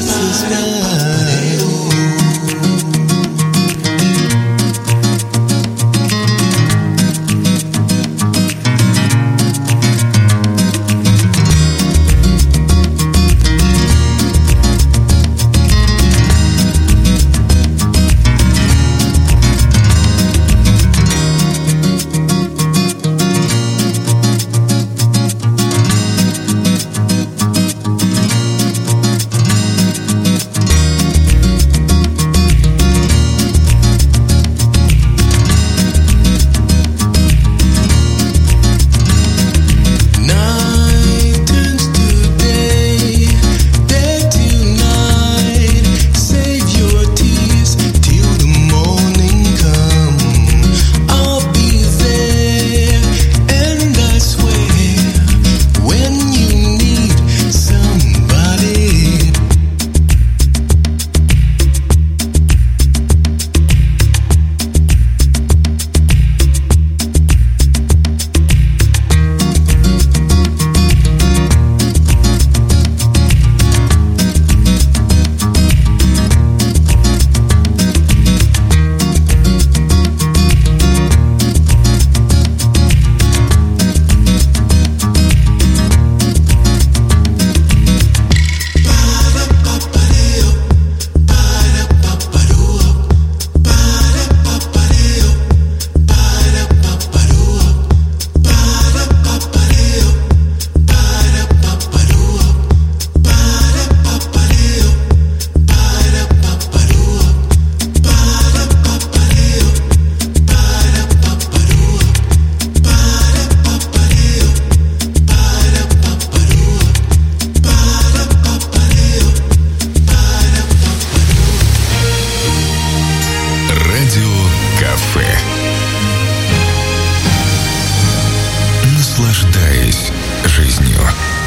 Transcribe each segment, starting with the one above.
Наслаждаясь жизнью.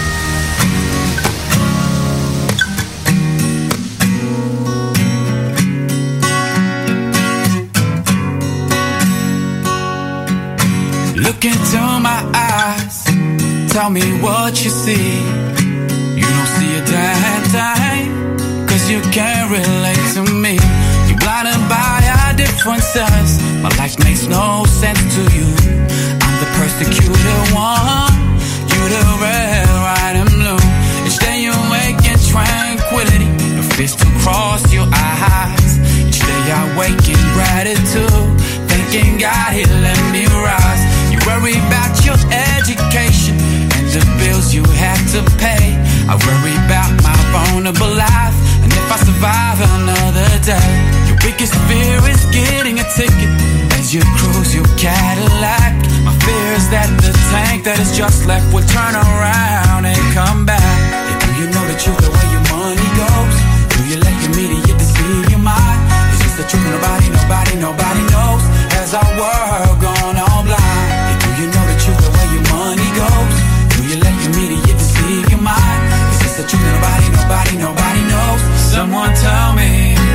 Look into my eyes, tell me what you see. You don't see a damn thing, 'cause you can't relate to me. You're blinded by our differences, my life makes no sense to you. I'm the persecuted one, you the red, white and blue. Each day you wake in tranquility, no fears to cross your eyes. Each day I wake in gratitude, thanking God he let me rise. You worry about your education and the bills you have to pay. I worry about my vulnerable life and if I survive another day. Your biggest fear is getting a ticket as you cruise your Cadillac. My fear is that the tank that is just left will turn around and come back. Yeah, do you know the truth of where your money goes? Do you let your media deceive your mind? It's just the truth nobody knows. Has our world gone all blind? Yeah, do you know the truth of where your money goes? Do you let your media deceive your mind? It's just the truth nobody knows. Someone tell me,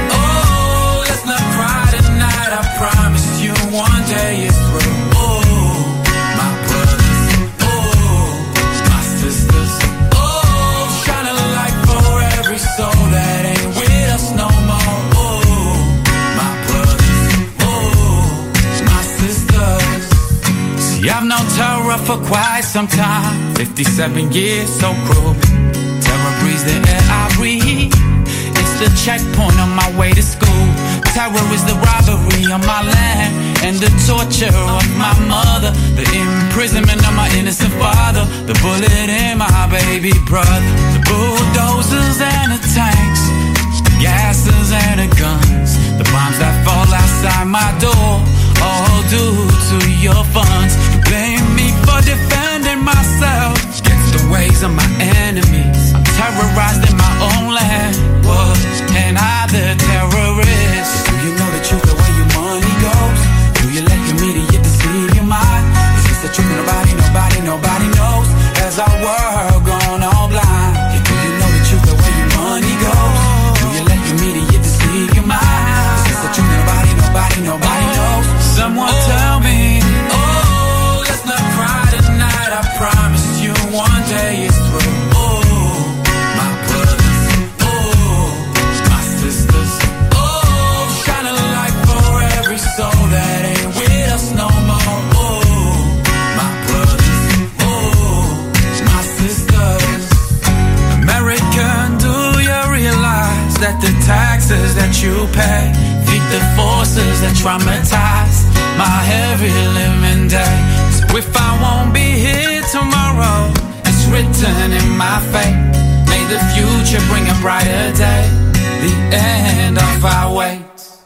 oh, let's not cry tonight. I promise you one day it's through. Oh, my brothers, oh, my sisters, oh, shine a light for every soul that ain't with us no more. Oh, my brothers, oh, my sisters. See, I've known terror for quite some time. 57 years, so cruel. Terror breathes the air I breathe. It's the checkpoint on my way to school. Terror is the robbery on my land and the torture of my mother, the imprisonment of my innocent father, the bullet in my baby brother, the bulldozers and the tanks, the gases and the guns, the bombs that fall outside my door, all due to your funds. You blame me for defending myself against the ways of my enemies. I'm terrorized in my own land. What? And I the terrorist? Do you know the truth of where your money goes? Do you let your media deceive your mind? Is this the truth nobody knows? Has our world gone all blind? Yeah, do you know the truth of where your money goes? Do you let your media deceive your mind? Is this the truth nobody knows? Someone tell me, oh, let's not cry tonight. I promise you one day it's through. Oh, my brothers, that the taxes that you pay feed the forces that traumatize my every living day. So if I won't be here tomorrow, it's written in my fate. May the future bring a brighter day, the end of our wait.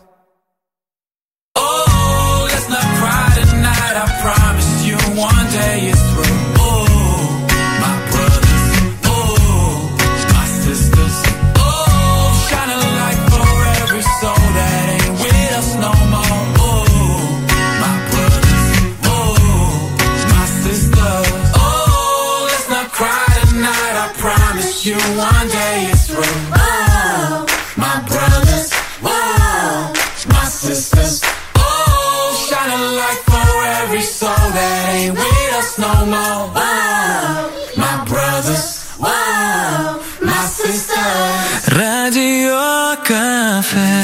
Oh, let's not cry tonight, I promise you one day it's through. Oh, my brothers, oh, my sisters, oh, shine a light for every soul that ain't with us no more. Oh, my brothers, oh, my sisters, oh, let's not cry tonight, I promise you one day it's through. Oh, my brothers, oh, my sisters, oh, shine a light for every soul that ain't with us no more. Oh, my brothers, oh, my sisters. Radio Caffè.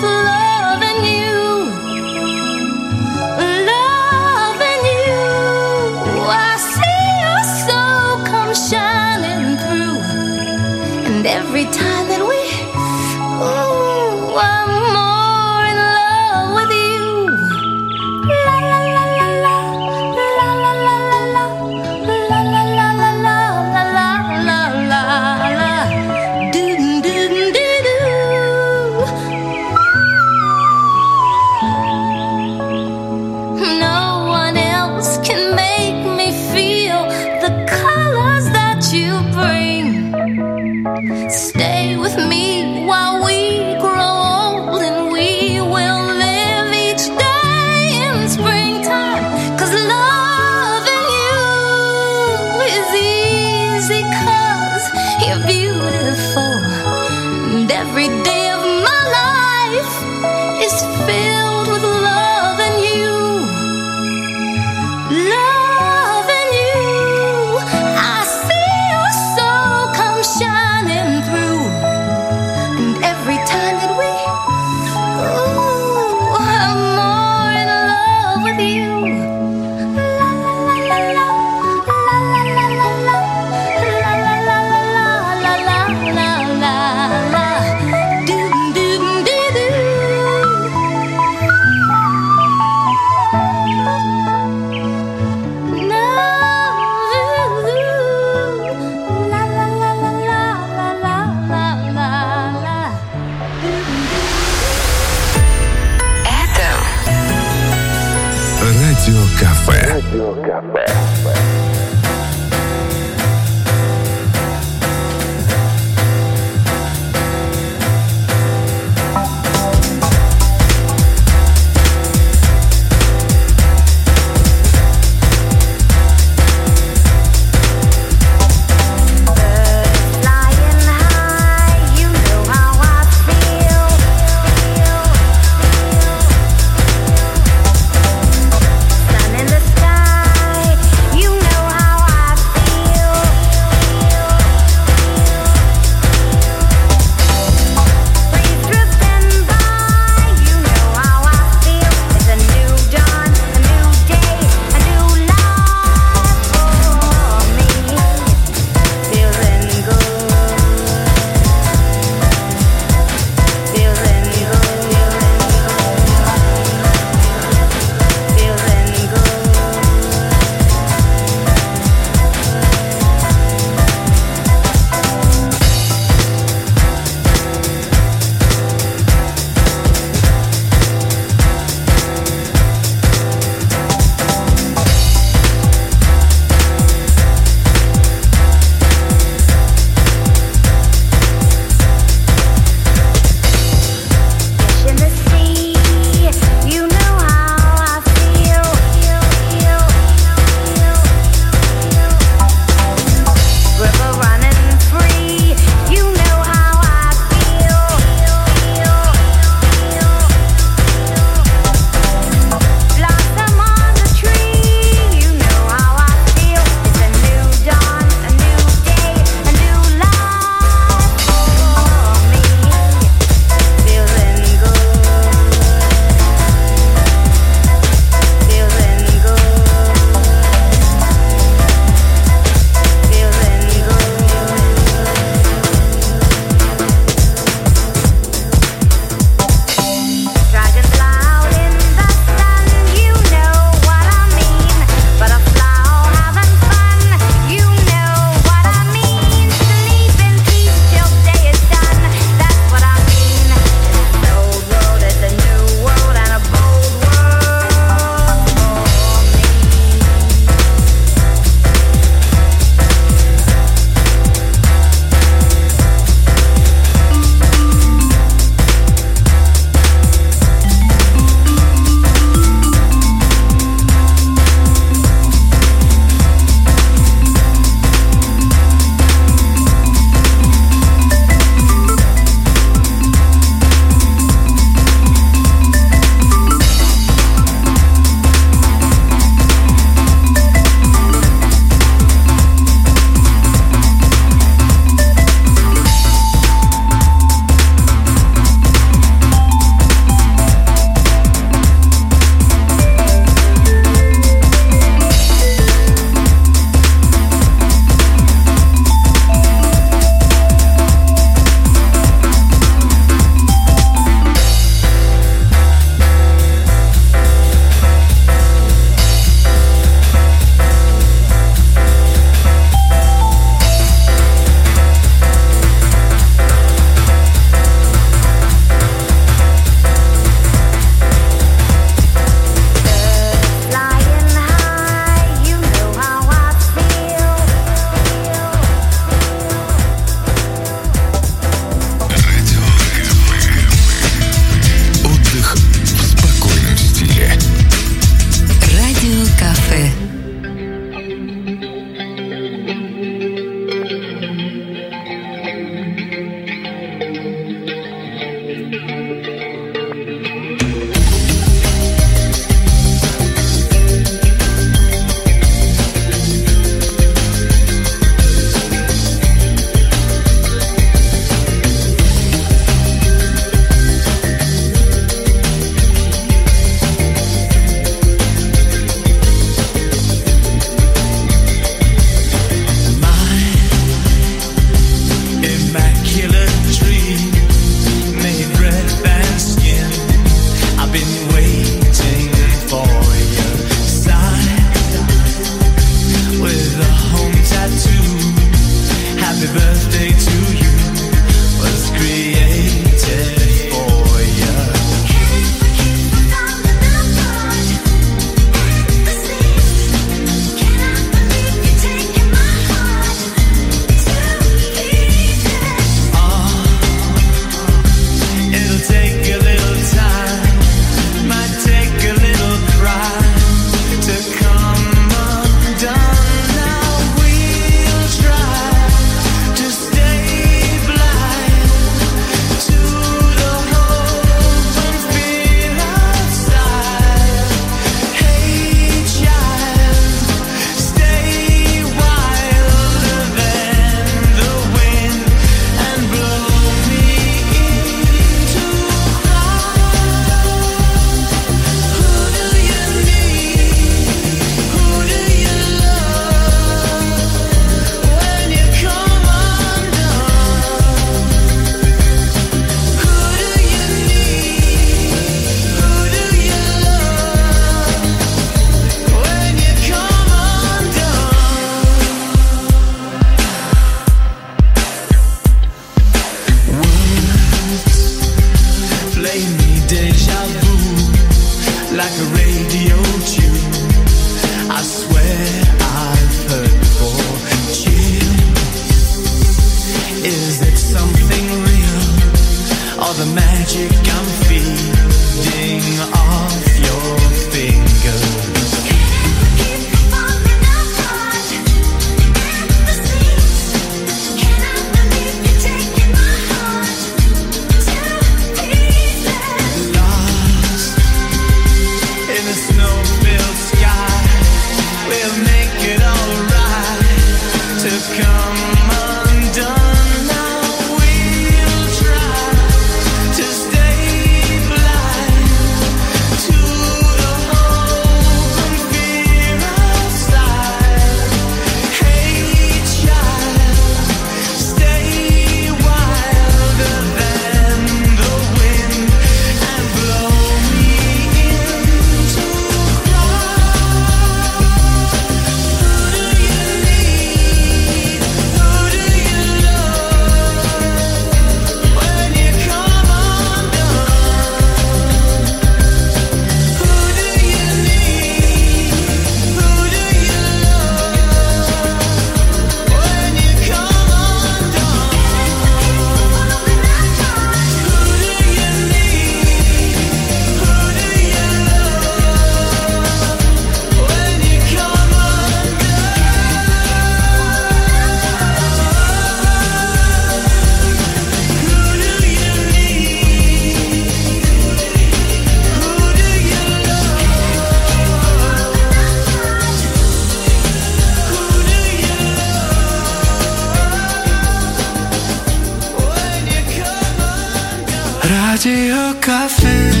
Radio Caffè.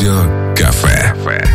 Радио Кафе.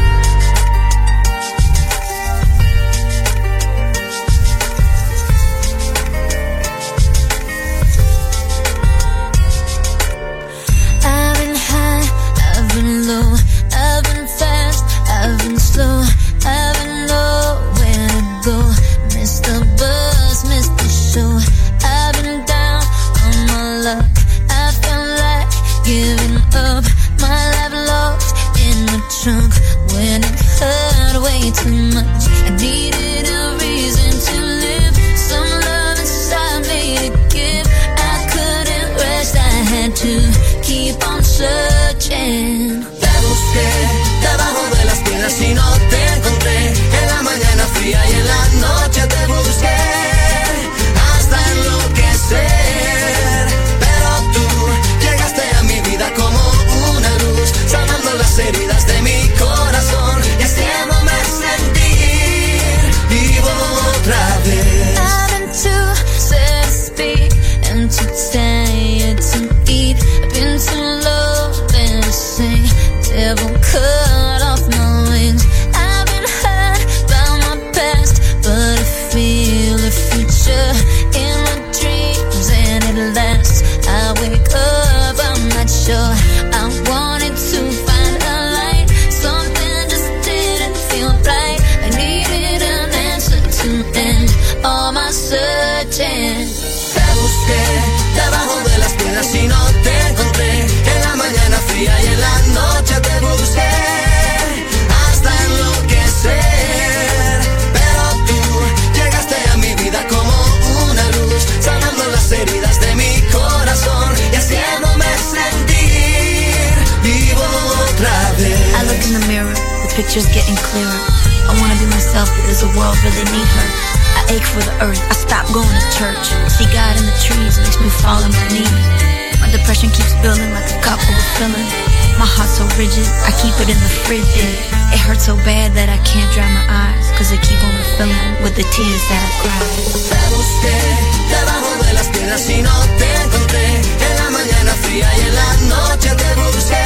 Pictures getting clearer. I wanna be myself, but does the world really need her? I ache for the earth, I stop going to church. See God in the trees, makes me fall on my knees. My depression keeps building like a cup overfilling. My heart's so rigid, I keep it in the fridge. It hurts so bad that I can't dry my eyes, cause they keep on refilling with the tears that I cry. Te busqué debajo de las piedras y no te encontré. En la mañana fría y en la noche te busqué.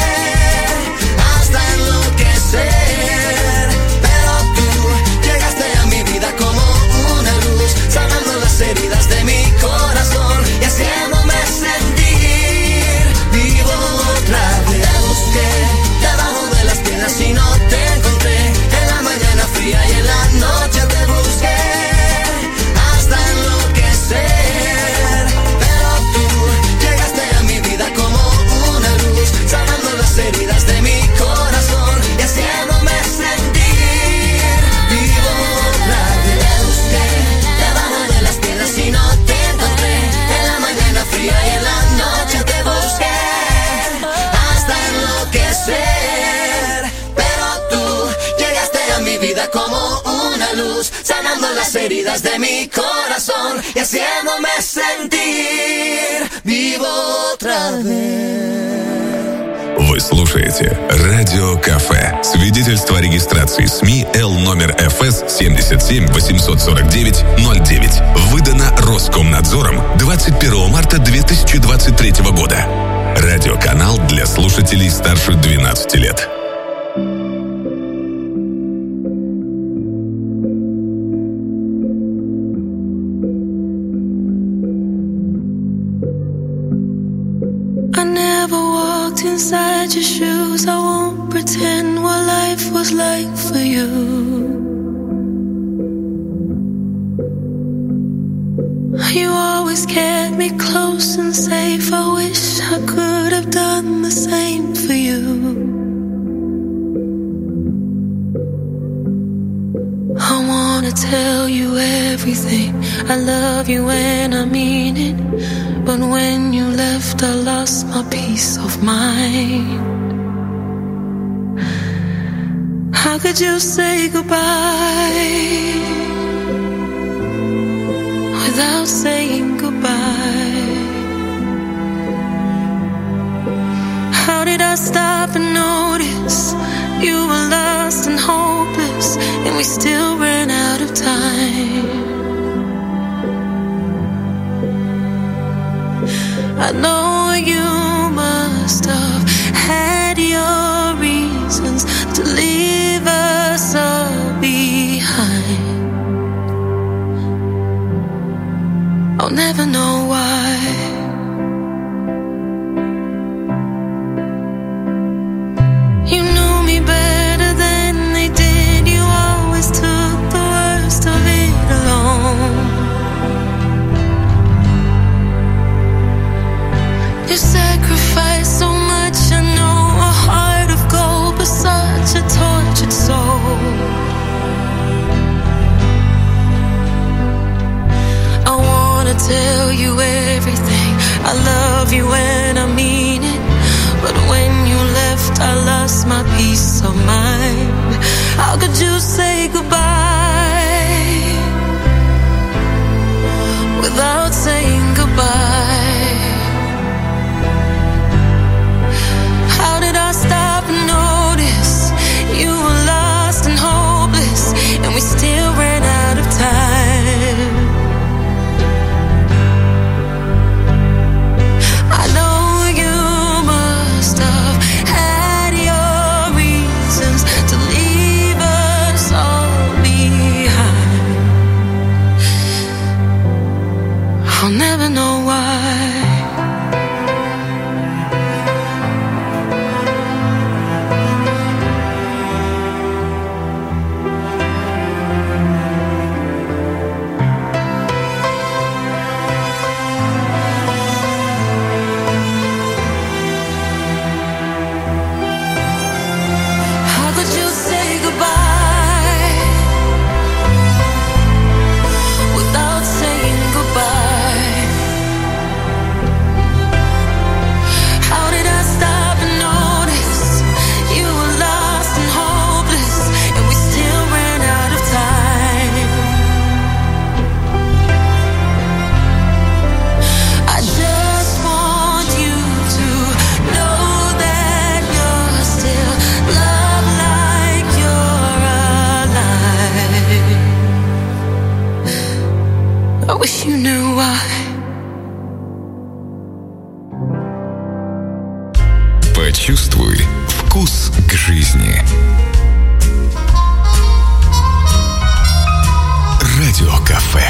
Hasta enloquecer, pero tú llegaste a mi vida como una luz, sanando las heridas de mi corazón y haciéndome sentir vivo otra vez. Te busqué debajo de las piedras y no te encontré. En la mañana fría y en la noche te busqué. Hasta enloquecer, pero tú llegaste a mi vida como una luz, sanando las heridas de mi corazón y haciéndome sentir vivo otra vez. Te busqué debajo de las piedras y no te encontré. En la mañana fría y en la noche te busqué. Hasta enloquecer, pero tú llegaste a mi vida como una luz, sanando las heridas de mi corazón y haciéndome sentir vivo otra vez. Вы слушаете Радио Кафе. Свидетельство о регистрации СМИ Л номер ФС 77 849 09. Выдано Роскомнадзором 21 марта 2023 года. Радиоканал для слушателей старше 12 лет. Inside your shoes, I won't pretend what life was like for you. You always kept me close and safe. I wish I could have done the same for you. I wanna tell you everything. I love you and I mean it. But when you left, I lost my peace of mind. How could you say goodbye without saying goodbye? How did I stop and notice you were lost and hopeless, and we still ran out of time? I know you must have had your reasons you knew why. Почувствуй вкус к жизни. Радиокафе.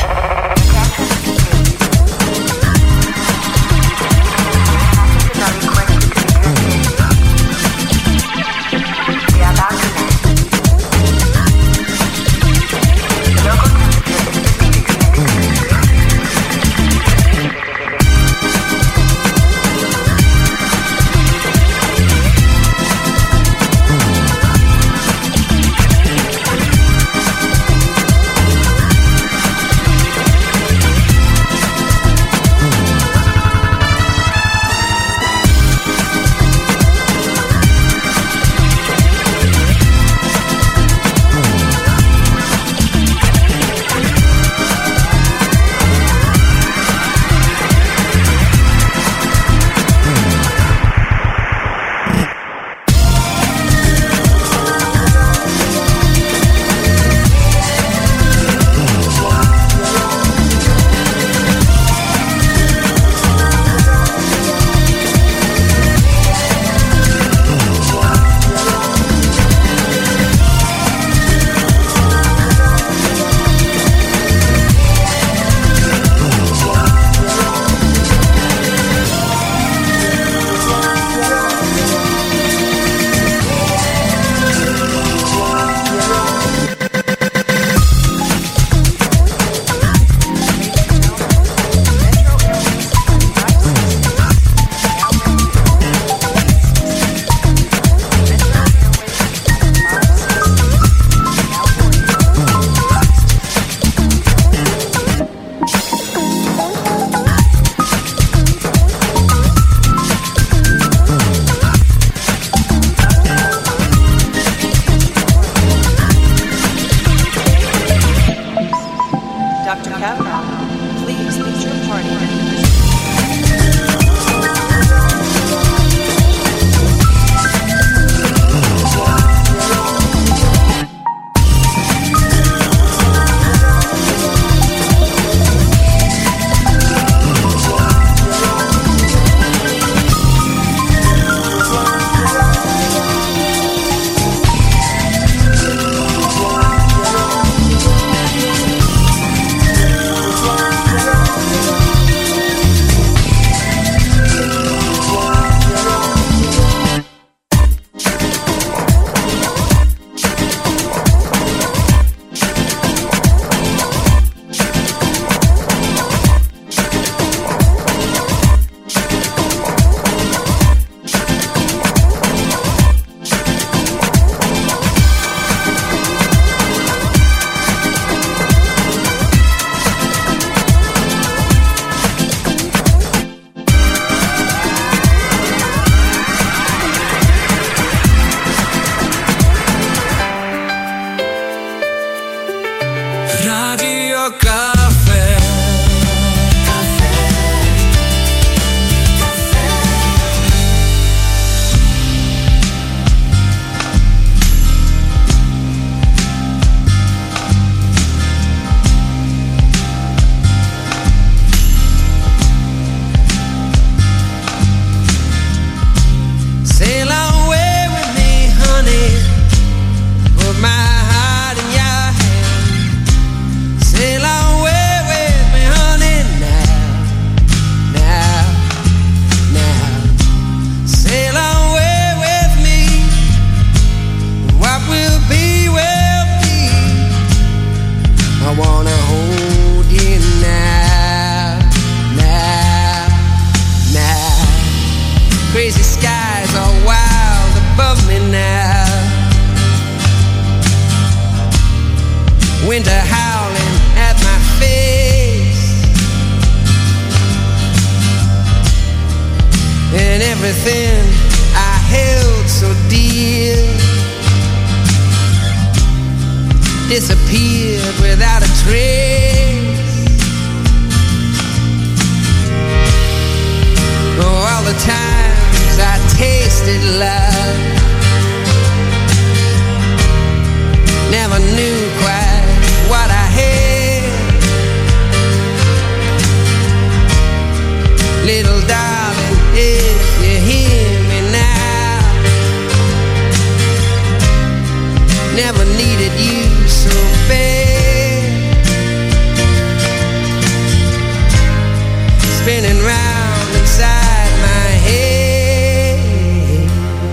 Disappeared without a trace. Oh, all the times I tasted love, never knew quite what I had. never needed you so bad. Spinning round inside my head.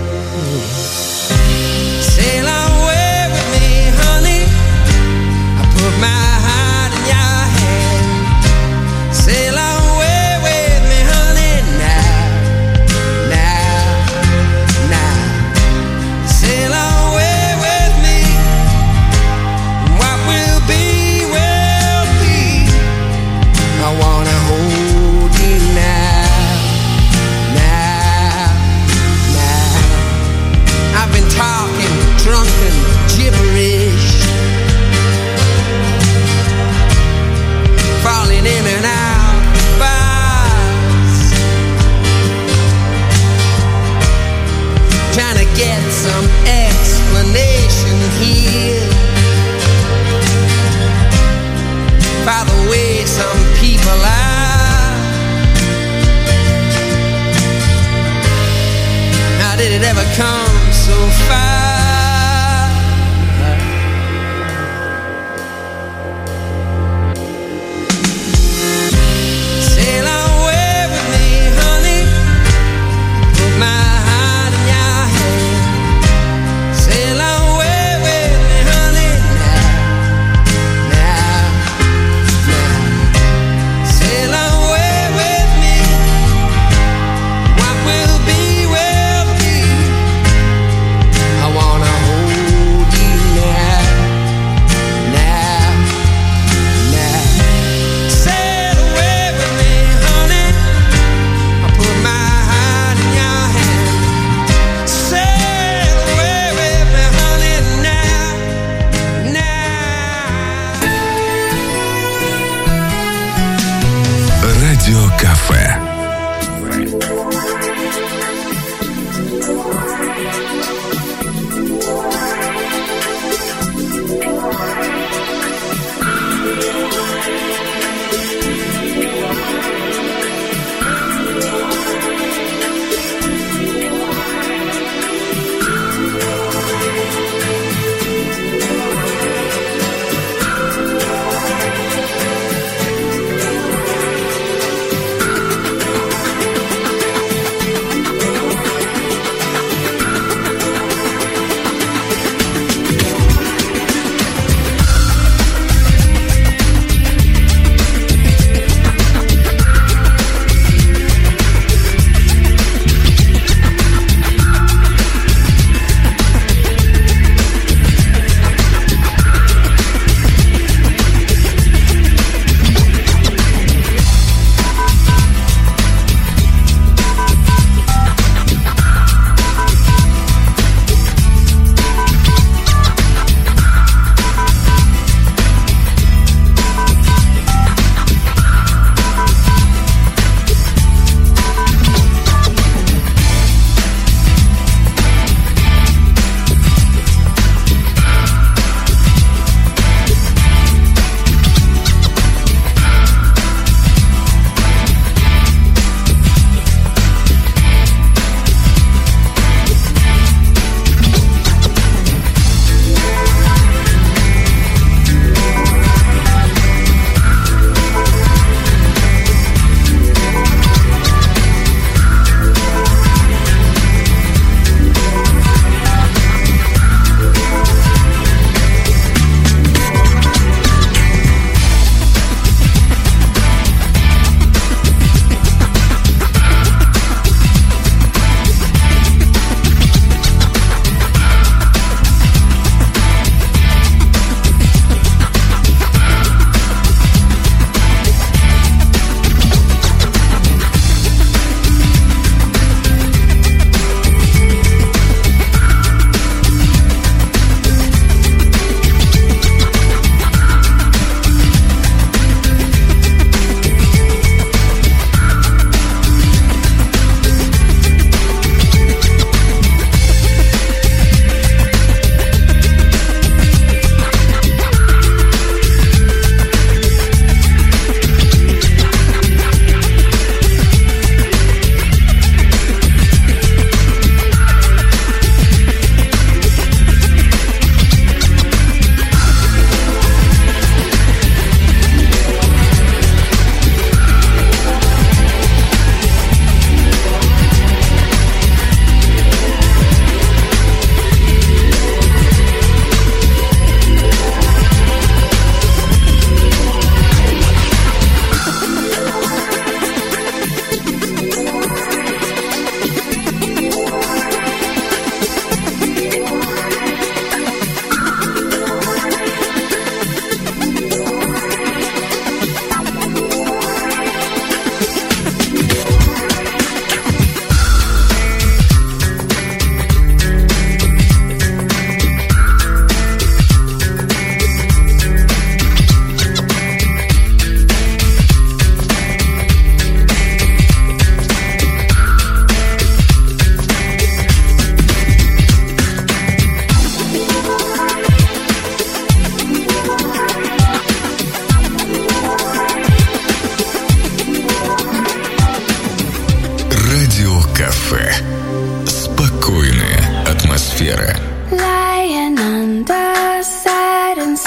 Sail away with me, honey. I put my heart in your hand. Sail away with me, honey, now, now, now. Sail away with me. What will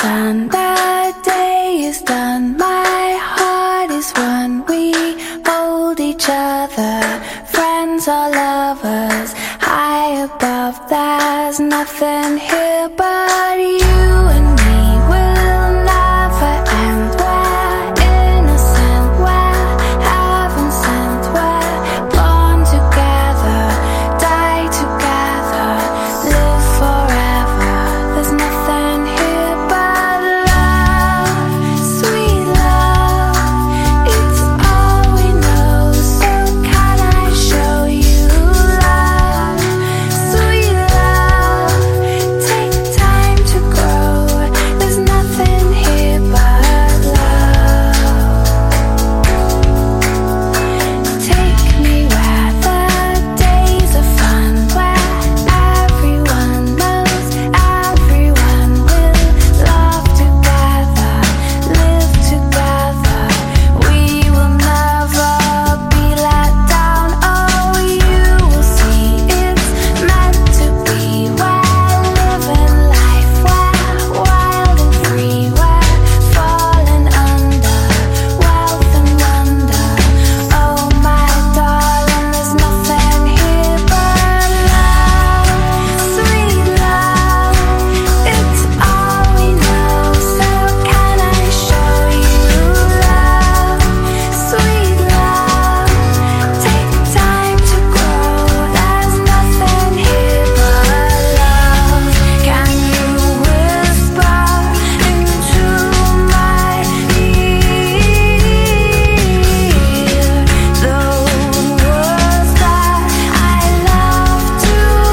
done, the day is done, my heart is one. We hold each other, friends or lovers, high above. There's nothing here but you and me. We'll never end. We're innocent, we're heaven sent. We're born together, die together, live forever. There's nothing here but love, sweet love. It's all we know, so can I show you love, sweet love. Take time to grow. There's nothing here but love. Take me where the days are fun, where everyone knows everyone. Will love together, live together. We will never be let down. Oh, you will see it's meant to be. We're living life, we're wild and free. We're falling under wealth and wonder. Oh, my darling, there's nothing here but love, sweet love. It's all we know, so can I show you love, sweet love. Take time to grow. There's nothing here but love. Can you whisper into my ear the words that I love to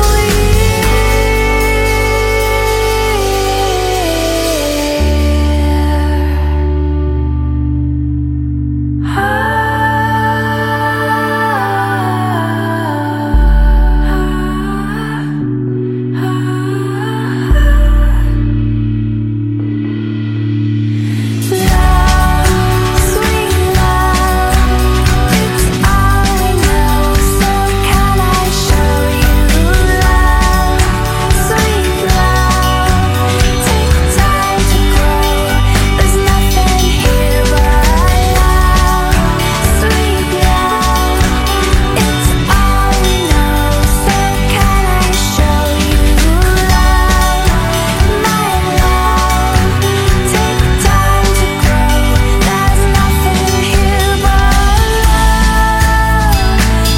love, sweet love. It's all we know, so can I show you love, sweet love. Take time to grow. There's nothing here but love, sweet love. It's all we know, so can I show you love, my love. Take time to grow. There's nothing here but love,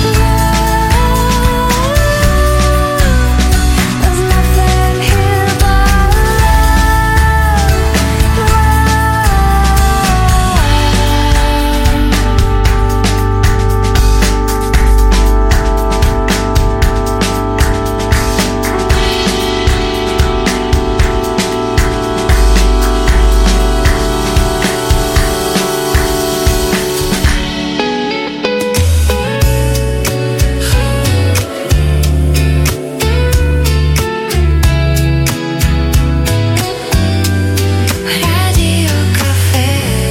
There's nothing here but Radio Caffè.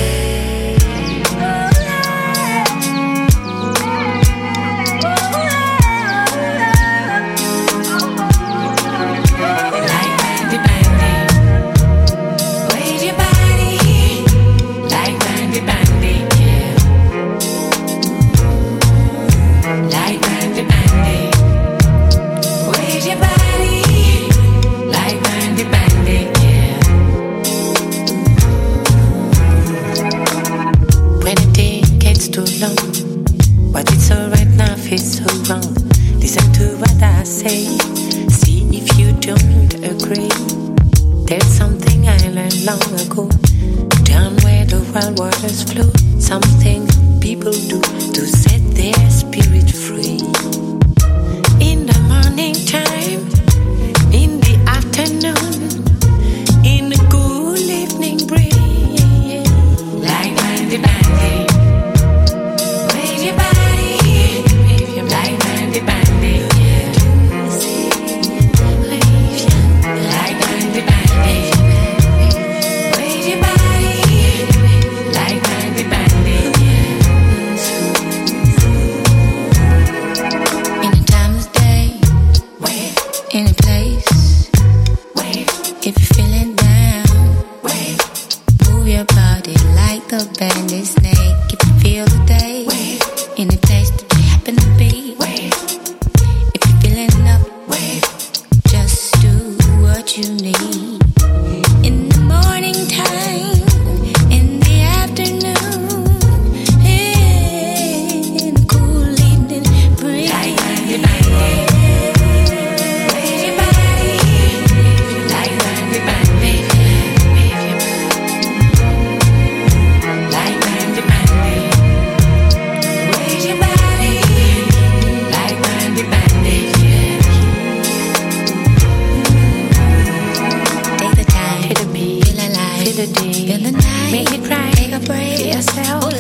Like Bandy Bandy, wave your body. Like Bandy Bandy, yeah. Like Bandy Bandy, wave your body. Like Bandy Bandy, yeah. When the day gets too long, but it's alright now, feels so wrong. Listen to what I say, see if you don't agree. There's something I learned long ago, down where the wild waters flow. Something people do to set their spirit free. In the morning time, in the afternoon, in the cool evening breeze. Like Bandy Bandy, wave your body. Like Bandy Bandy, yeah. Like Bandy Bandy, wave your body. Like Bandy Bandy, yeah. In the morning time, in the afternoon, in the cool evening breeze. Like Randy Bandy, wave your body. Like Randy Bandy, like Randy Bandy, wave your body. Like Randy Bandy, take the time, feel the beat, feel alive, feel the day, feel the night, make it right, take a break, feel yourself.